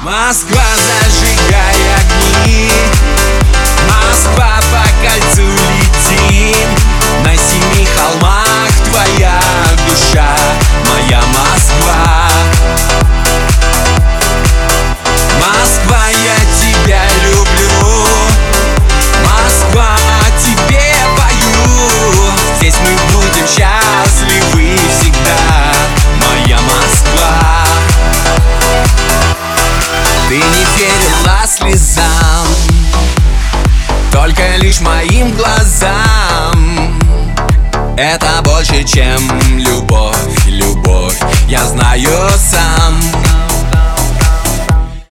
Москва, зажигай огни, Москва, по кольцу летим. На 7 холмах твоя душа, моя Москва. Москва, я тебя люблю, Москва, о тебе пою. Здесь мы будем счастливы всегда, моя Москва. Ты не верила слезам, только лишь моим глазам. Это больше, чем любовь, любовь, я знаю сам.